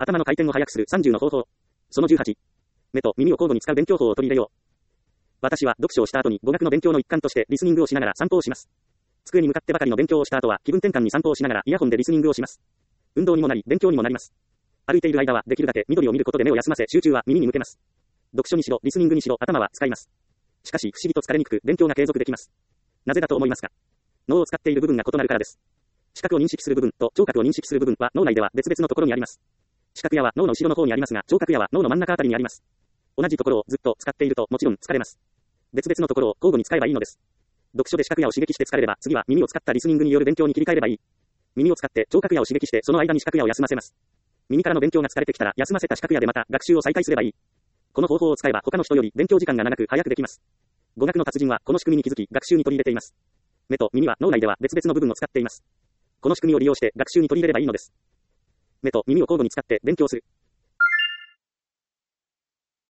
頭の回転を速くする30の方法。その18。目と耳を交互に使う勉強法を取り入れよう。私は読書をした後に語学の勉強の一環としてリスニングをしながら散歩をします。机に向かってばかりの勉強をした後は気分転換に散歩をしながらイヤホンでリスニングをします。運動にもなり勉強にもなります。歩いている間はできるだけ緑を見ることで目を休ませ集中は耳に向けます。読書にしろリスニングにしろ頭は使います。しかし不思議と疲れにくく勉強が継続できます。なぜだと思いますか？脳を使っている部分が異なるからです。視覚を認識する部分と聴覚を認識する部分は脳内では別々のところにあります。視覚野は脳の後ろの方にありますが、聴覚野は脳の真ん中あたりにあります。同じところをずっと使っているともちろん疲れます。別々のところを交互に使えばいいのです。読書で視覚野を刺激して疲れれば、次は耳を使ったリスニングによる勉強に切り替えればいい。耳を使って聴覚野を刺激して、その間に視覚野を休ませます。耳からの勉強が疲れてきたら、休ませた視覚野でまた学習を再開すればいい。この方法を使えば他の人より勉強時間が長く早くできます。語学の達人はこの仕組みに気づき、学習に取り入れています。目と耳は脳内では別々の部分を使っています。この仕組みを利用して学習に取り入れればいいのです。目と耳を交互に使って勉強する。